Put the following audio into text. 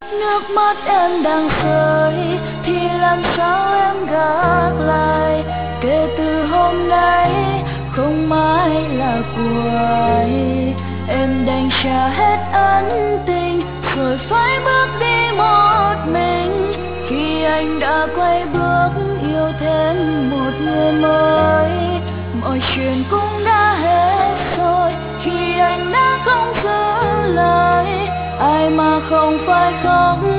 Nước mắt em đang rơi thì làm sao em gác lại, kể từ hôm nay không mãi là của ai. Em đành trả hết ân tình rồi phải bước đi một mình, khi anh đã quay bước yêu thêm một người mới. Mọi chuyện cũng đã hết rồi khi anh đã không giữ lời, ai mà không phải khóc